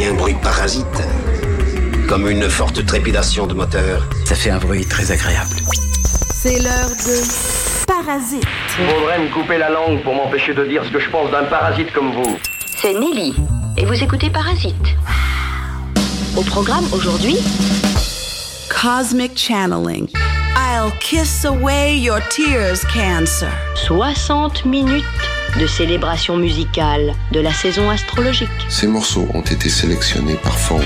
un bruit parasite, comme une forte trépidation de moteur. Ça fait un bruit très agréable. C'est l'heure de Parasite. Il faudrait me couper la langue pour m'empêcher de dire ce que je pense d'un parasite comme vous. C'est Nelly, et vous écoutez Parasite. Au programme aujourd'hui... Cosmic Channeling. I'll kiss away your tears, Cancer. 60 minutes de célébration musicale de la saison astrologique. Ces morceaux ont été sélectionnés par Fong.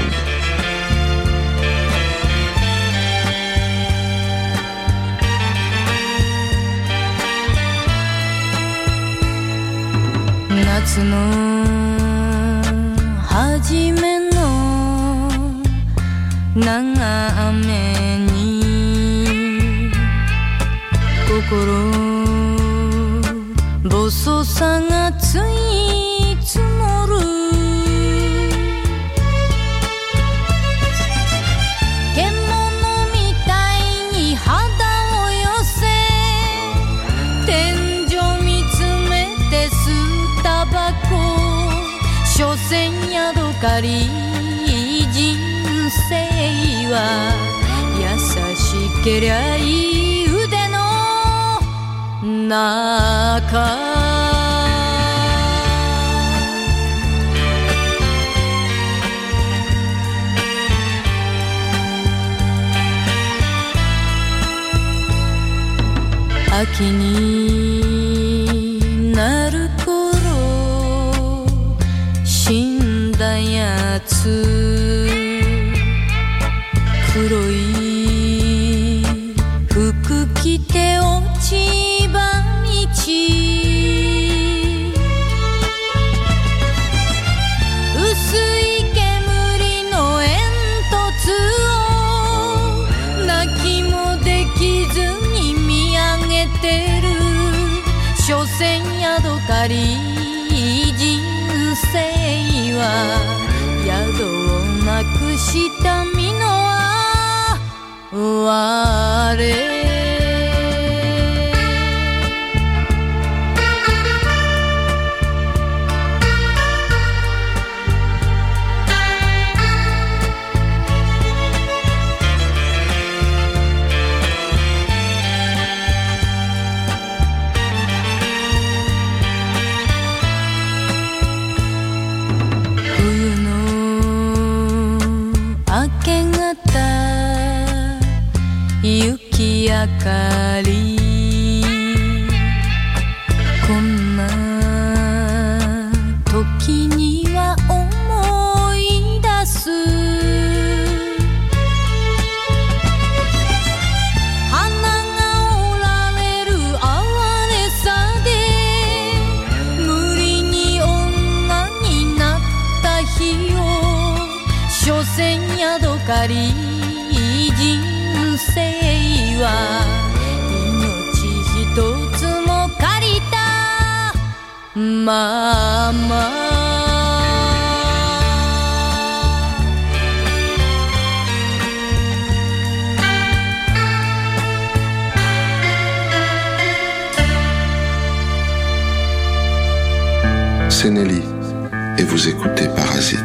人生は優しけりゃいい腕の中秋になる頃死んだやつ黒い服着て落ち葉道薄い煙の煙突を泣きもできずに見上げてる所詮ヤドカリ人生は宿をなくした身の我雪明かりこんな時には思い出す花が折られる哀れさで無理に女になった日を所詮ヤドカリ人生は命一つも借りたまま C'est Nelly et vous écoutez Parasite.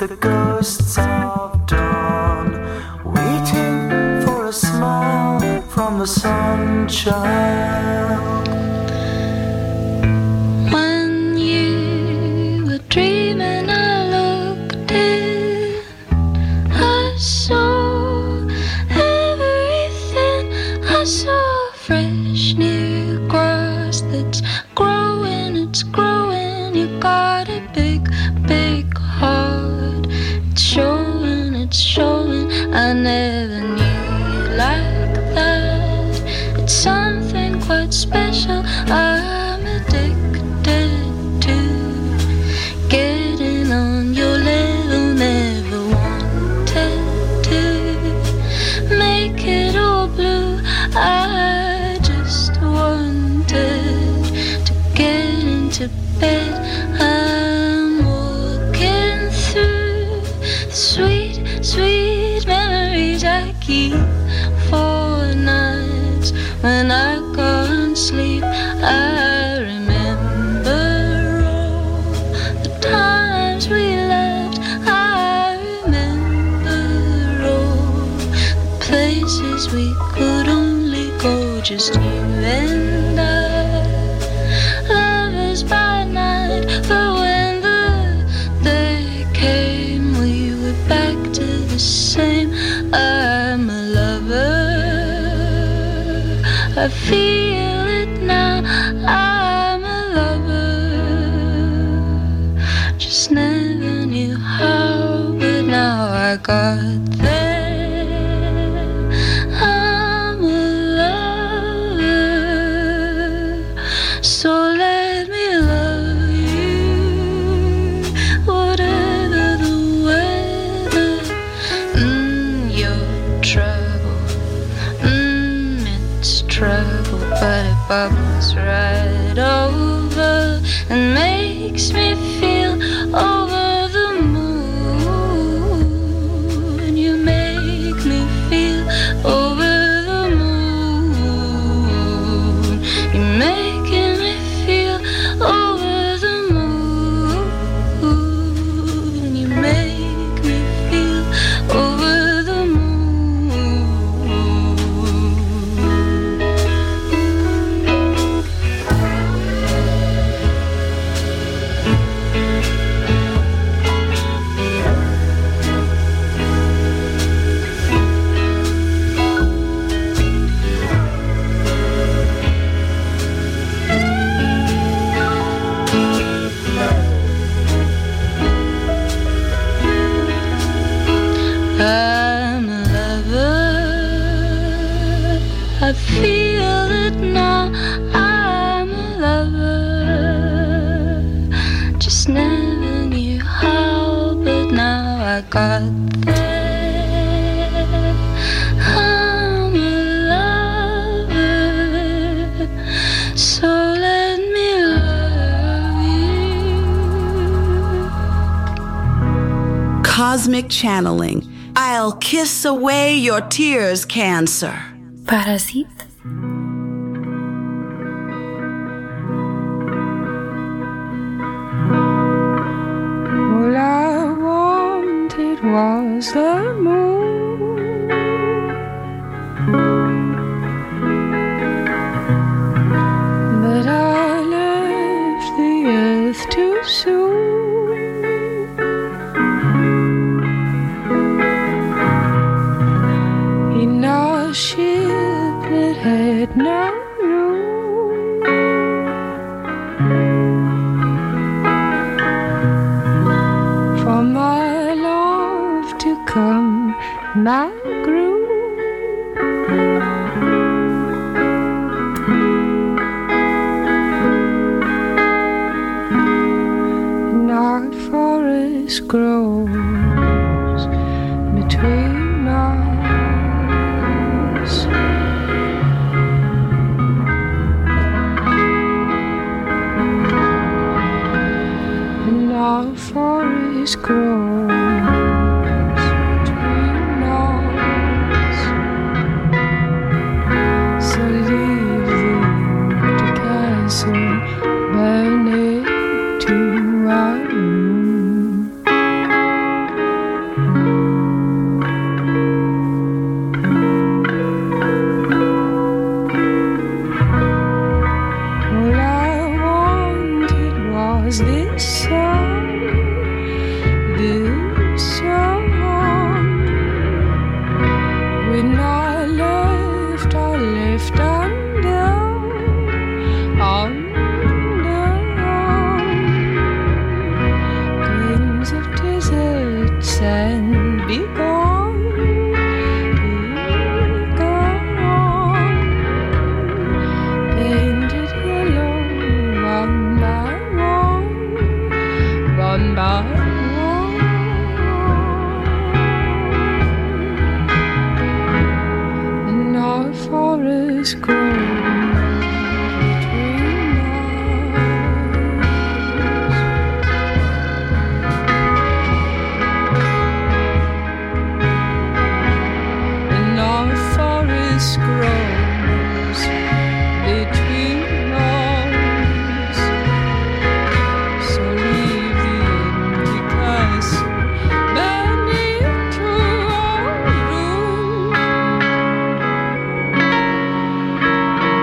the ghosts of dawn, waiting for a smile from the sunshine. When you were dreaming, I looked in, I saw everything. I saw fresh new grass that's growing, it's growing. You got a big, big heart. It's showing, it's showing. I never knew you like that. It's something quite special. I'm addicted to getting on your level. Never wanted to make it all blue. I just wanted to get into bed. I'm walking through the sweet, sweet memories I keep for nights when I can't sleep. I remember all the times we laughed. I remember all the places we could only go, just you and I. Lovers by night, but when the day came, we were back to the same. I'm a lover, I feel it now. I'm a lover, just never knew how, but now I got there. I'm a lover, so let me love you, whatever the weather. Your trouble, it's trouble, but it bubbles right over and makes me feel over the moon. You make me feel over the moon. You're making me feel over the moon. You make me feel over the moon. I'm a lover, I feel it now. I'm a lover, just never knew how, but now I got there. I'm a lover, so let me love you. Cosmic channeling. I'll kiss away your tears, Cancer. Parasite. All I wanted was the moon, but I left the earth too soon. In a ship that had no room, for my love to come my groove. Not forest grows between us, and our forest grows between us. So leave the empty castle, burn it to our room. forest grows between us. And our forest grows between us. So leave the empty castle beneath your roof.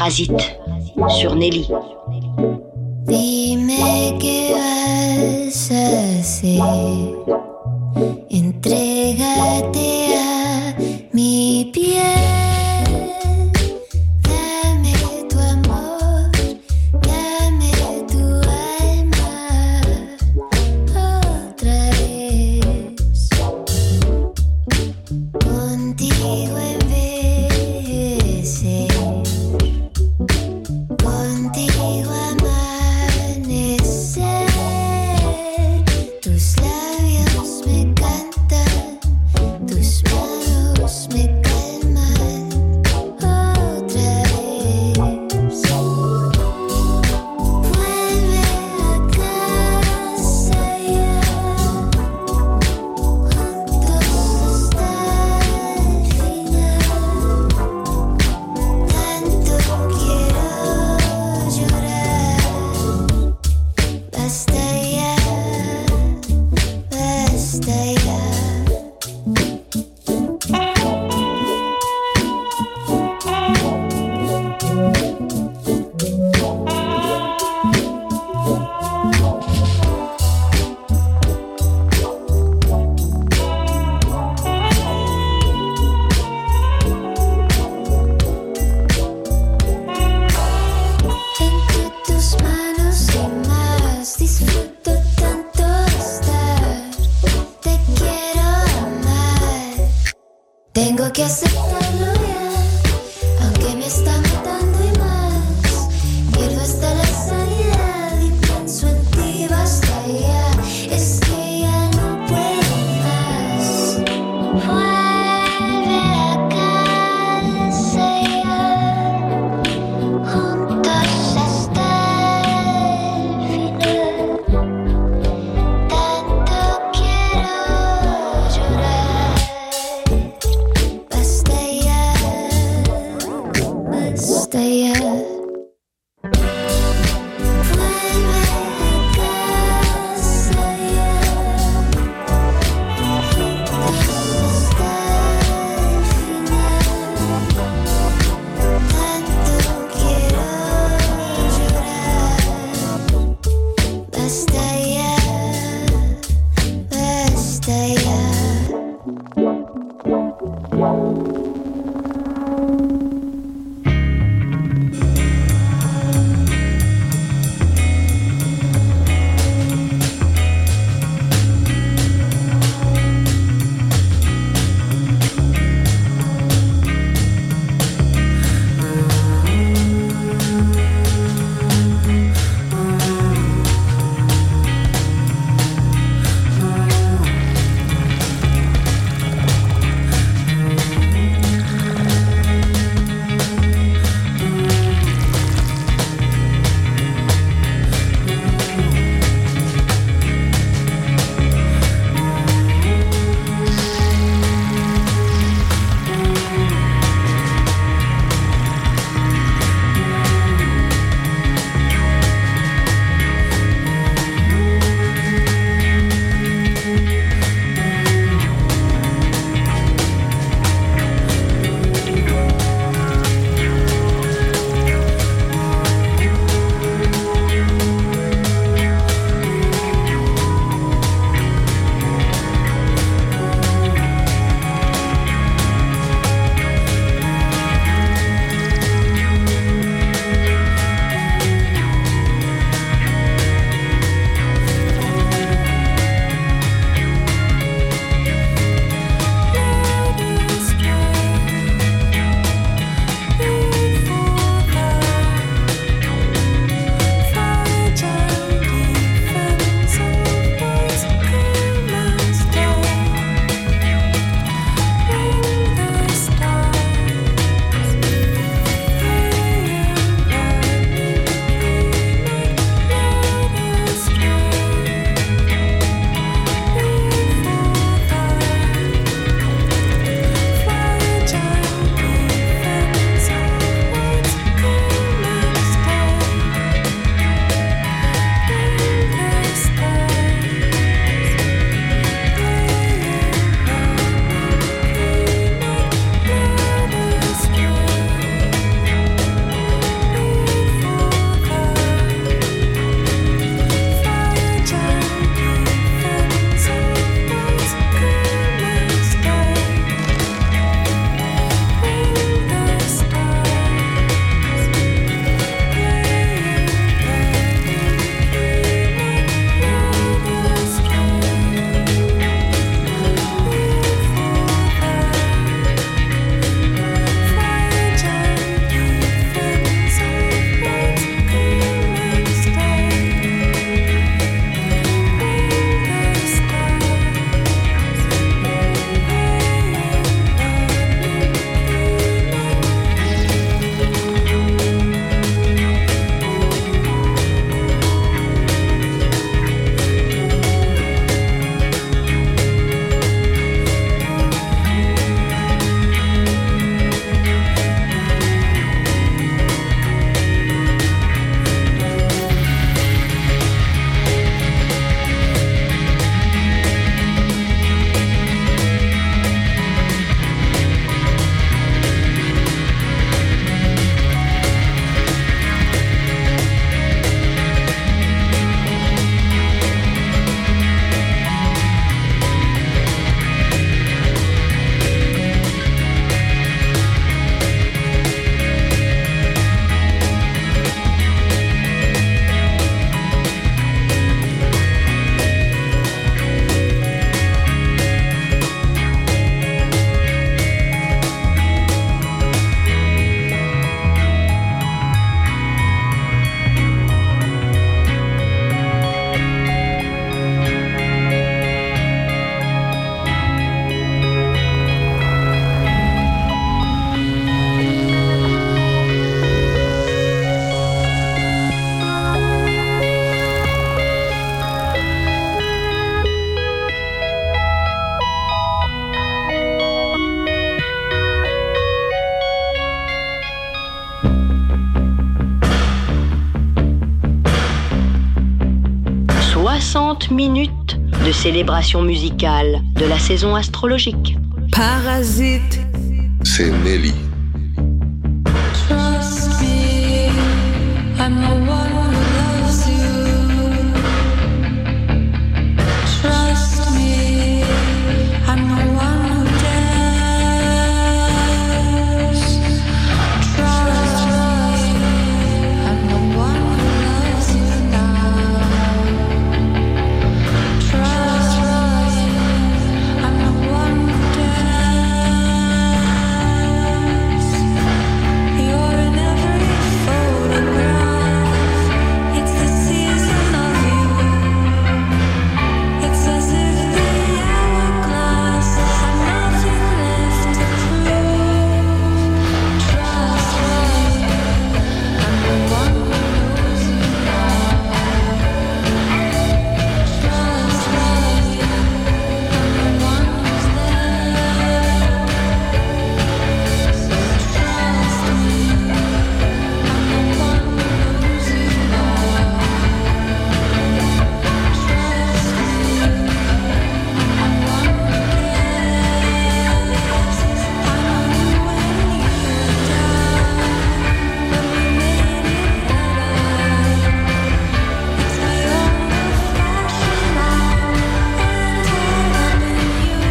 Parasite sur Nelly. Dime qué vas a hacer. Entrégate a mi piel. Dame tu amor, dame tu alma otra vez. Contigo envejecer, contigo amanecer. Tus labios 60 minutes de célébration musicale de la saison astrologique. Parasite. C'est Nelly. Trust me, I'm the one who loves you. Trust me, I'm the one who dares. Trust me, I'm the one who loves you now. Trust me, I'm the one who dares. You're in every photograph. It's the season of you. It's as if the hourglass had nothing left to prove. Trust me, I'm the one who knows you now. Trust me, I'm the one who's there. So trust me, I'm the one who knows you now. Trust me, I'm the one who cares. I know you when you're down, but we made it better. It's beyond the fashion now, and I'm in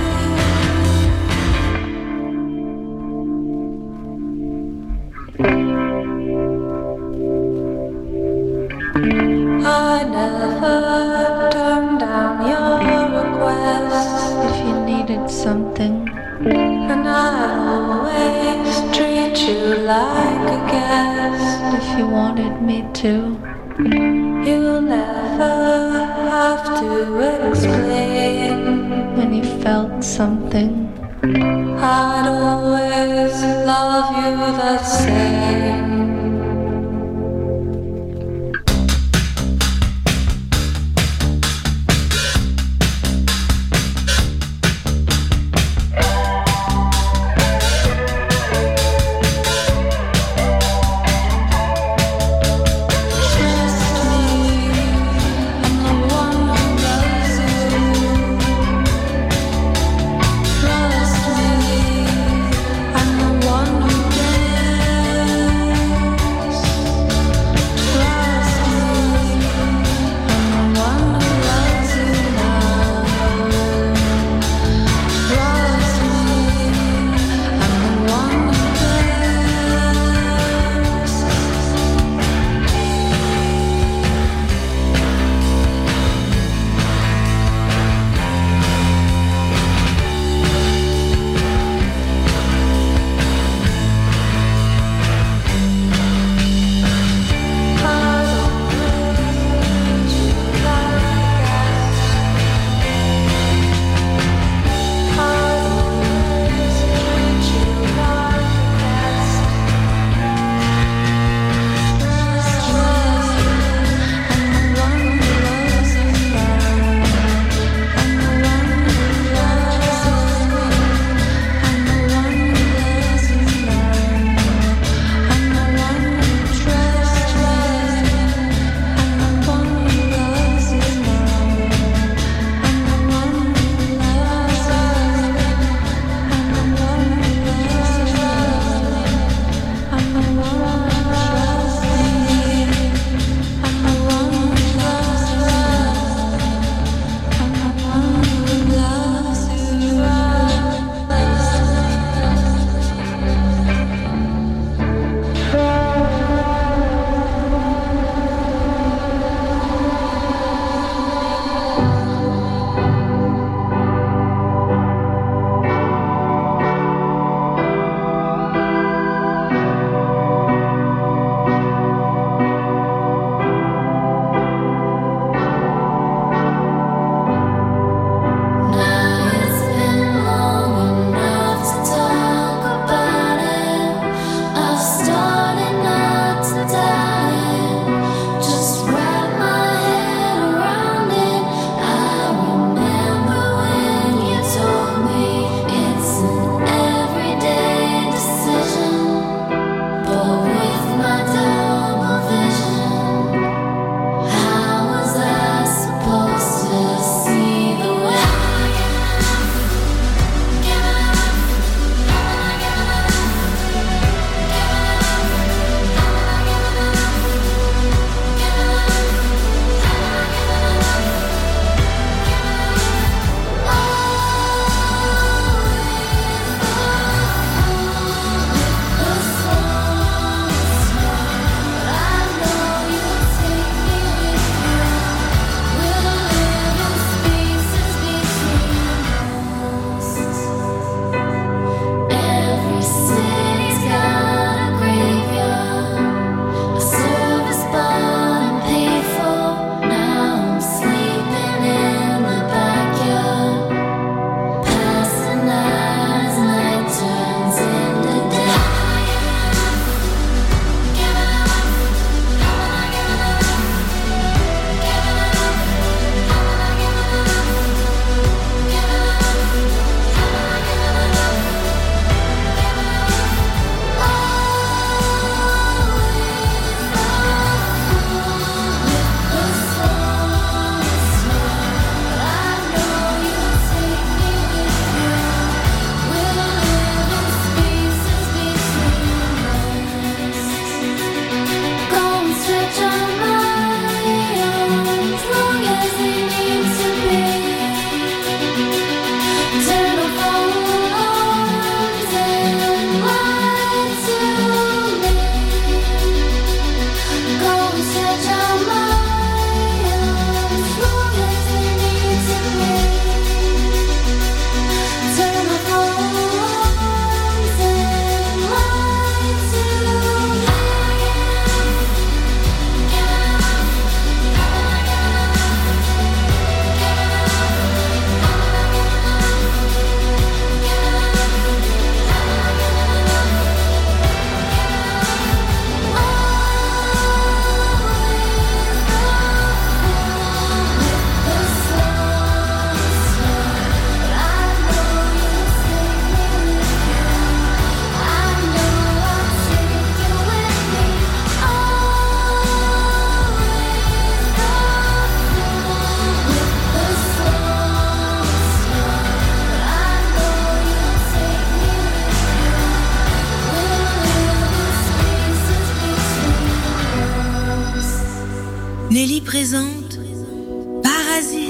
you. I never turned down your request if you needed something, and I always treat you like a guest if you wanted me to. You'll never have to explain when you felt something. I'd always love you the same. Trust me, I'm the one who loves you. Trust me, I'm the one who cares. Nelly présente Parasite.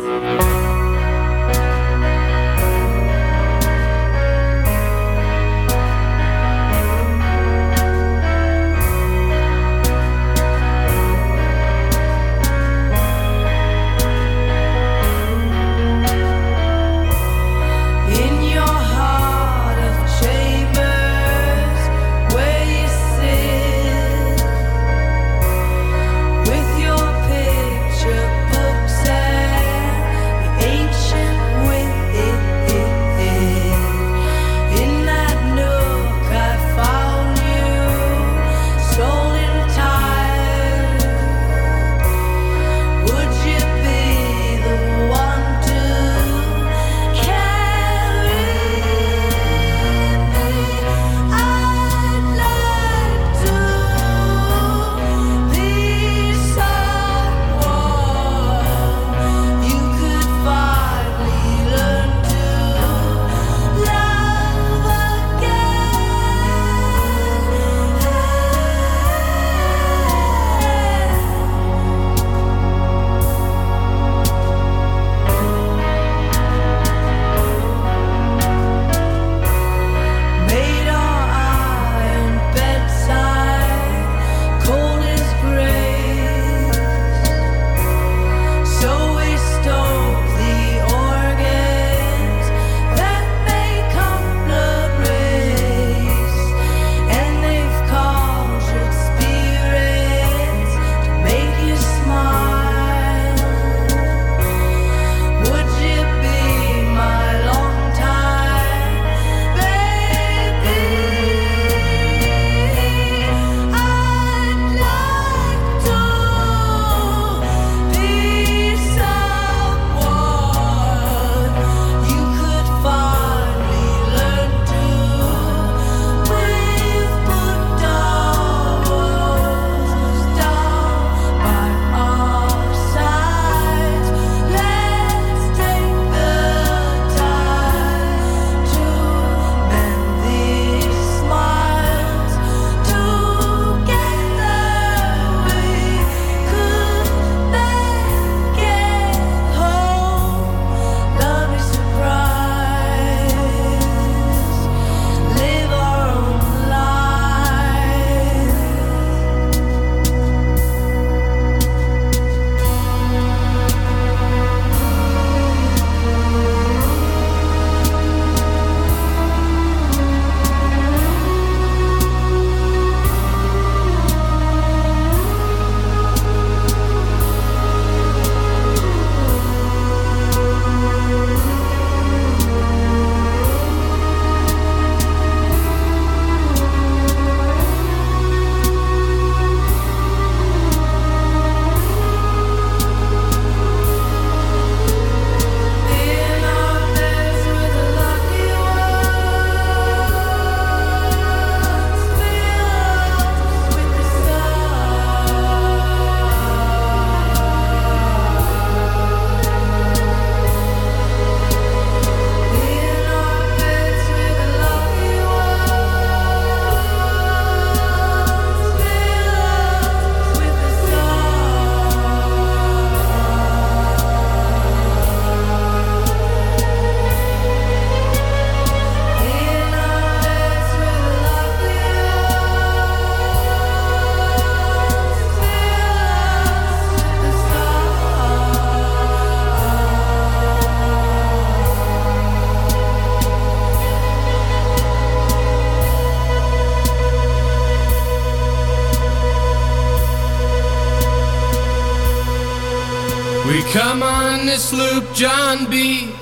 We come on this loop, John B.,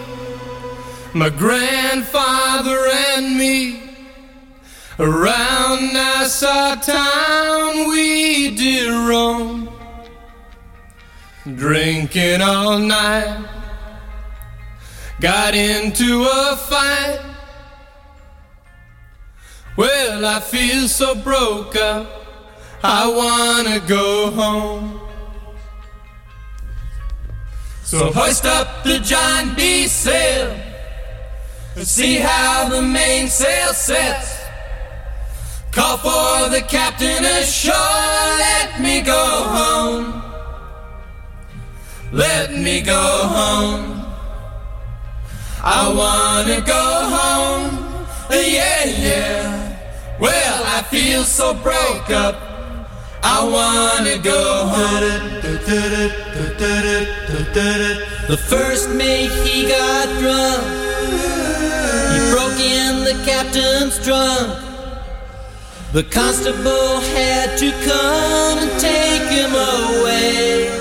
my grandfather and me. Around Nassau town we did roam, drinking all night, got into a fight. Well, I feel so broke up, I wanna go home. So hoist up the John B. sail and see how the mainsail sets. Call for the captain ashore, let me go home. let me go home. I wanna go home, yeah, yeah. Well, I feel so broke up, I wanna go home. The first mate, he got drunk, he broke in the captain's trunk. The constable had to come and take him away.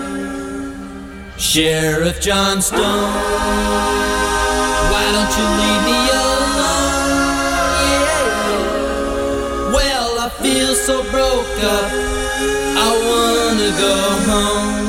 Sheriff John Stone, why don't you leave me alone? Yeah. Well, I feel so broke up, I wanna go home.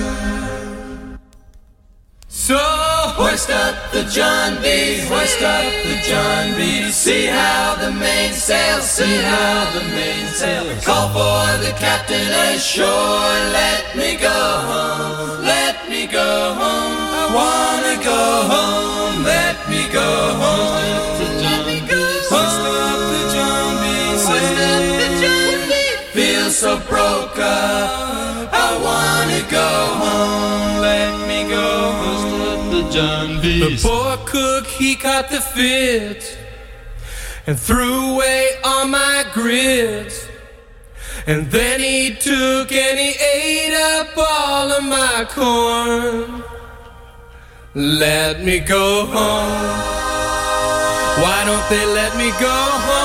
So hoist up the John B, hoist up the John B. See how the mainsail, see how the mainsail. Call for the captain ashore. Let me go home, let me go home. I wanna go home, let me go home. Let me go home. Hoist up the John B, hoist up the John B. Feel so broke up, I wanna go home. Let me go home. John B. The poor cook, he caught the fits and threw away all my grits. And then he took and he ate up all of my corn. Let me go home. Why don't they let me go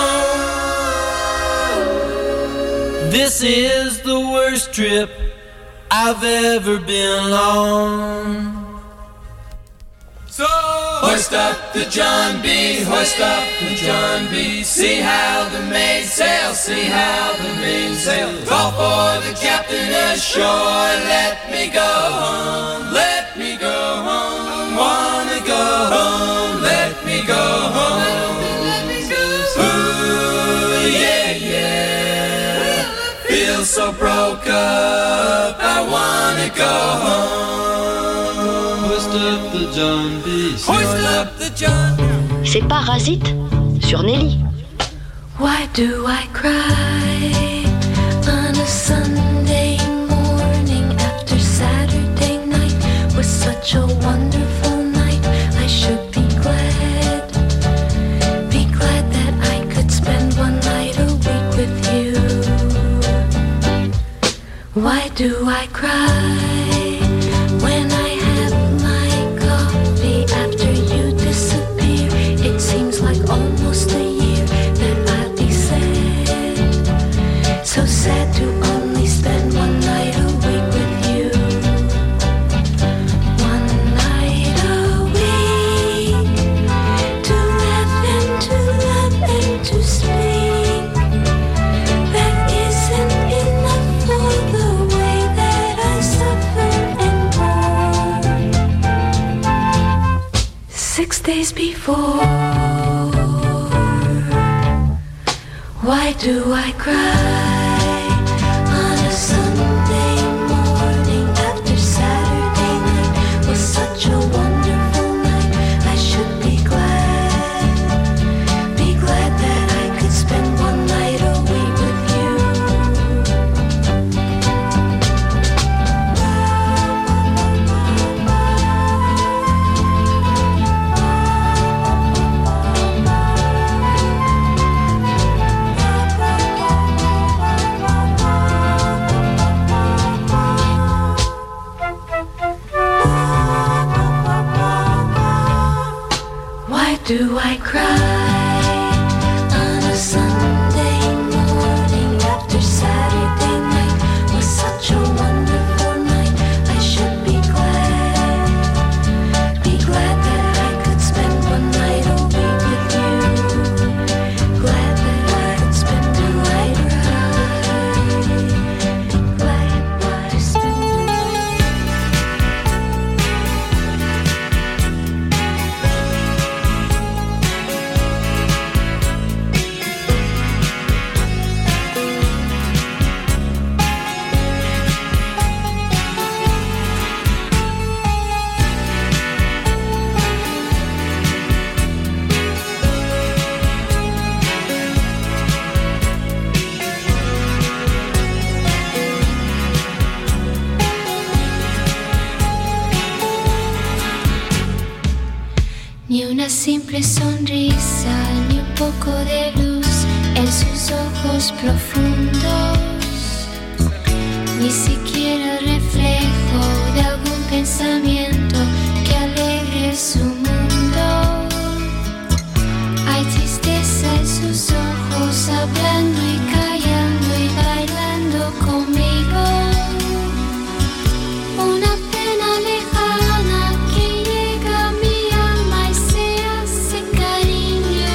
home? This is the worst trip I've ever been on. So hoist up the John B, hoist up the John B. See how the mainsail, see how the mainsail. Call for the captain ashore. Let me go home, let me go home. Wanna go home, let me go home. Ooh, yeah, yeah. Feel so broke up, I wanna go home. C'est Parasite sur Nelly. Why do I cry on a Sunday morning after Saturday night was such a wonderful night? I should be glad that I could spend one night a week with you. Why do I cry when I have my coffee after you disappear? It seems like almost a year that I'll be sad. So sad to only spend one night a week with you. One night a week to laugh and to love and to speak. That isn't enough for the way that I suffer and mourn. 6 days before, why do I cry on a Sunday morning after Saturday night was such a wonderful night? I should be glad that I could spend one night a week with you. Why do I cry on a Sunday morning after Saturday night was such a wonderful night? I should be glad that I could spend one night a week with you. Glad that I could spend a night right. Glad to spend a night. Ni una simple sonrisa, ni un poco de luz en sus ojos profundos, ni siquiera el reflejo de algún pensamiento que alegre su mundo. Hay tristeza en sus ojos, hablando y callando y bailando conmigo. Una pena lejana que llega a mi alma y se hace cariño.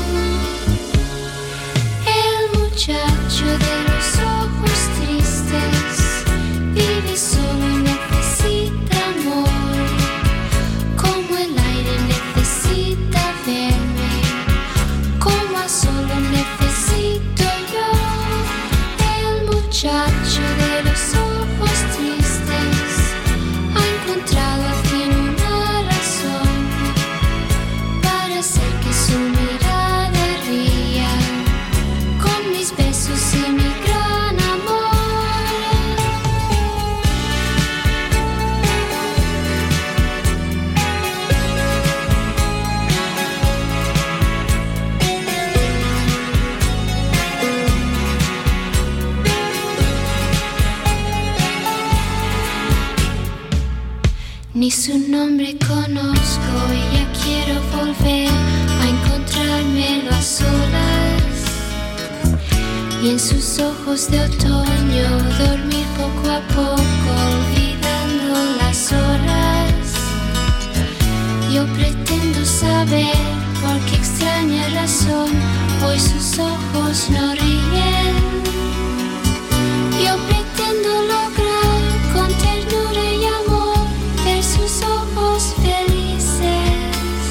El muchacho de los ojos tristes vive solo y necesita amor, como el aire necesita verme, como a solo necesito yo. El muchacho de los ojos tristes ha encontrado al fin una razón para hacer que su mirada ría con mis besos y mi gran amor. Ni su nombre conozco y ya quiero volver a encontrármelo a solas, y en sus ojos de otoño dormir poco a poco olvidando las horas. Yo pretendo saber por qué extraña razón hoy sus ojos no ríen. Yo pretendo lograr con ternura y amor ver sus ojos felices.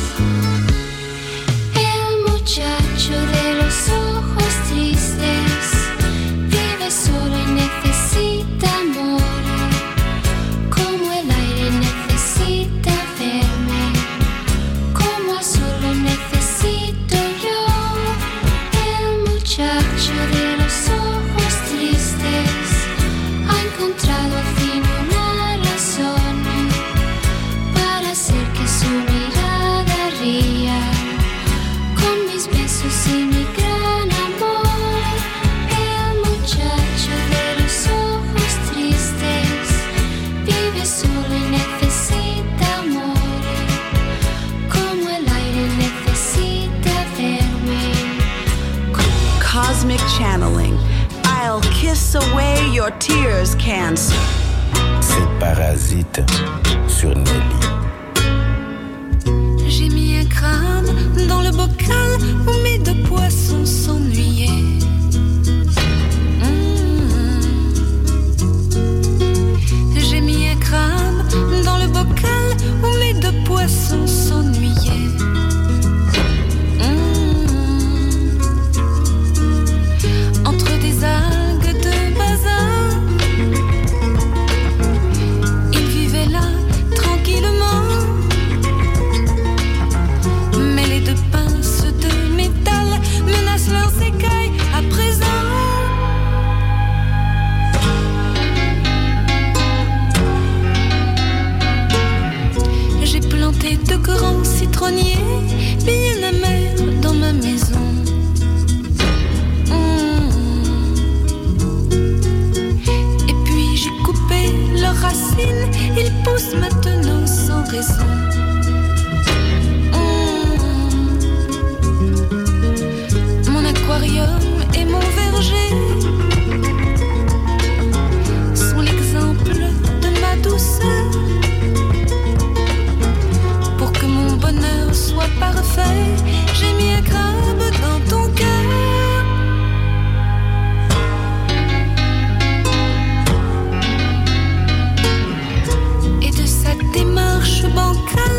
El muchacho de los ojos tristes vive solo y necesita amor, como el aire necesita verme, como a solo necesito yo. El muchacho de los ojos tristes ha encontrado al fin una razón para hacer que su mirada ría con mis besos y mi gran amor. El muchacho de los ojos tristes vive solo y necesita amor, como el aire necesita verme. Cosmic channeling. I'll kiss away your tears, Cancer. C'est Parasite sur Nelly. J'ai mis un crâne dans le bocal où mes deux poissons s'ennuyaient. J'ai mis un crâne dans le bocal où mes deux poissons s'ennuyaient. Entre des algues de bazar, ils vivaient là tranquillement. Mais les deux pinces de métal menacent leurs écailles à présent. J'ai planté de grands citronniers bien amers dans ma maison. Et puis j'ai coupé leurs racines, ils poussent maintenant sans raison. Mon aquarium et mon verger sont l'exemple de ma douceur. Pour que mon bonheur soit parfait, j'ai mis un crabe dans ton cœur. Et de sa démarche bancale,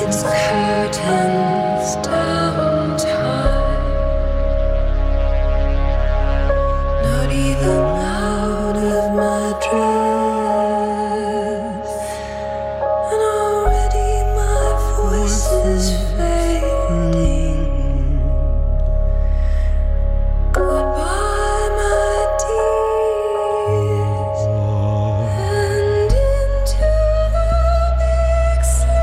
its curtains down tight, not even out of my dress, and already my voice is fading. Goodbye, my dears, and into the big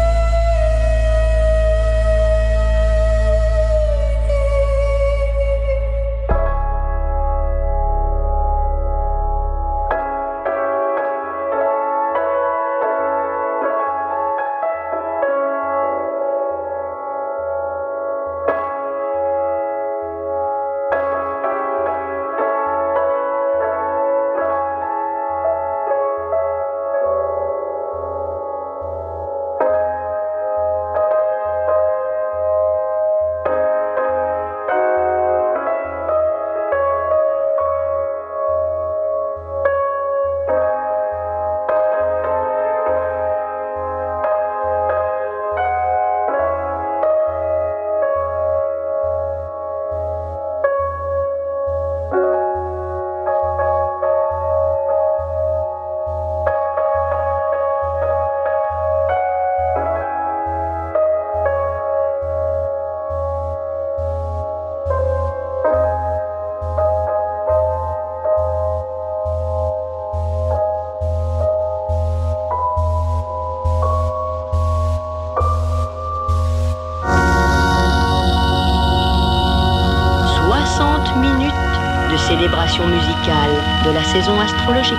célébration musicale de la saison astrologique.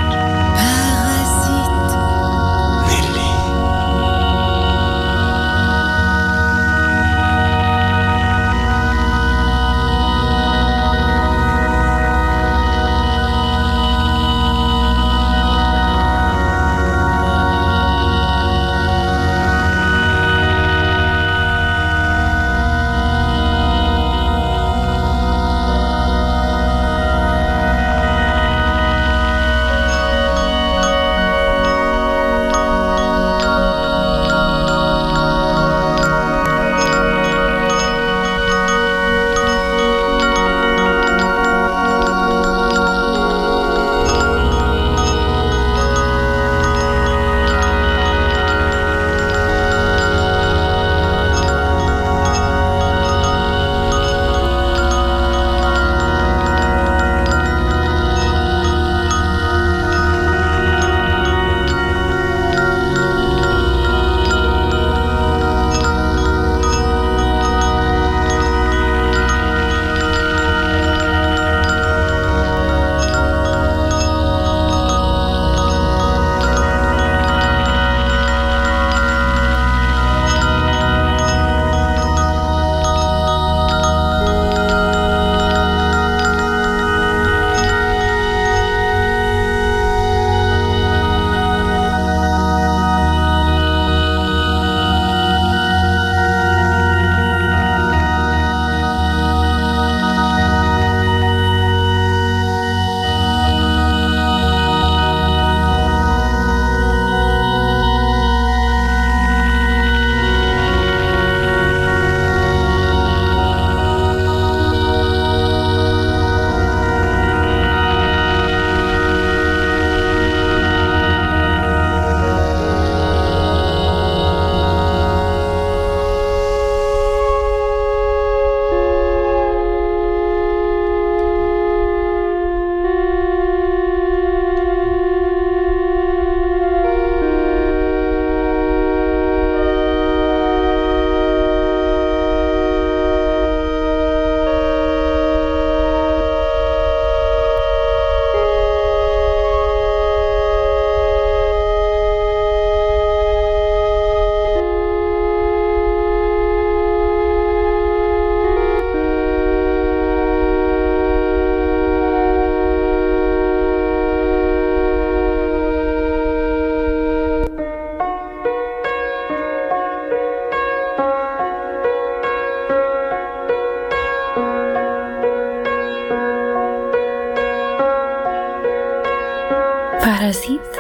Parasite.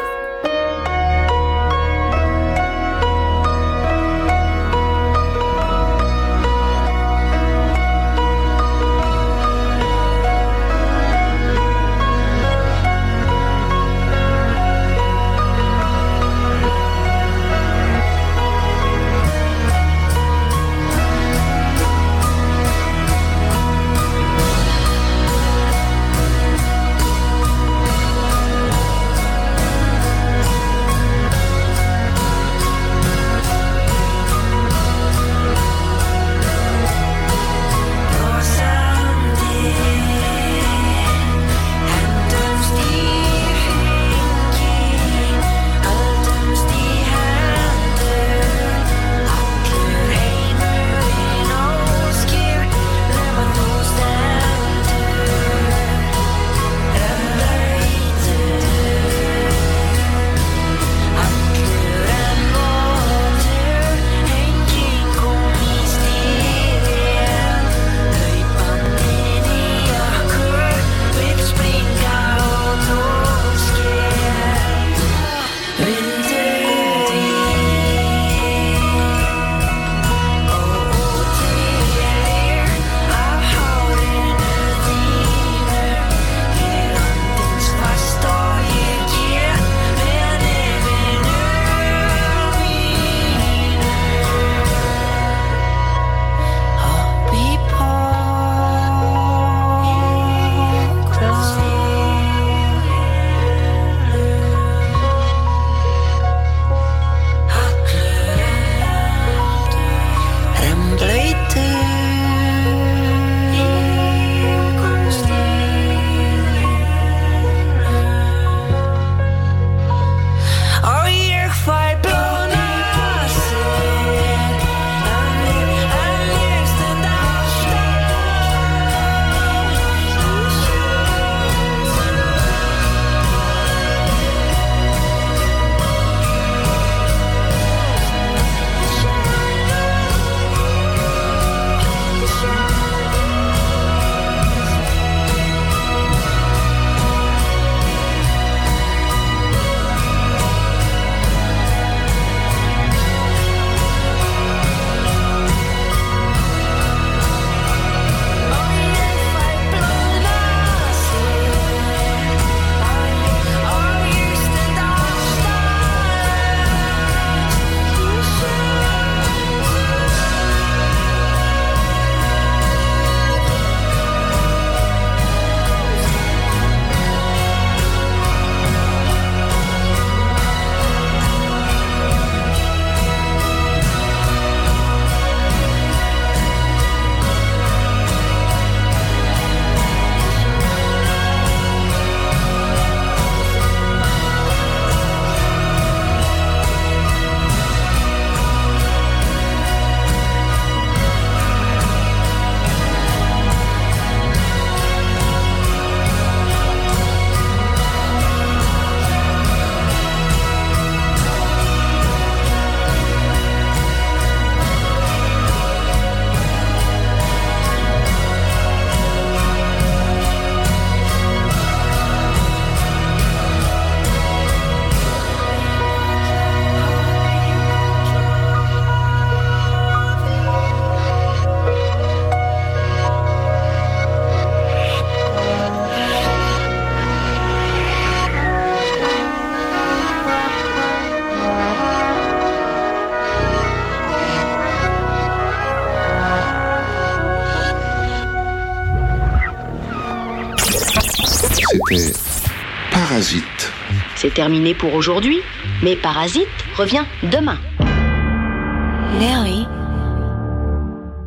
c'était Parasite. C'est terminé pour aujourd'hui, mais Parasite revient demain. Nelly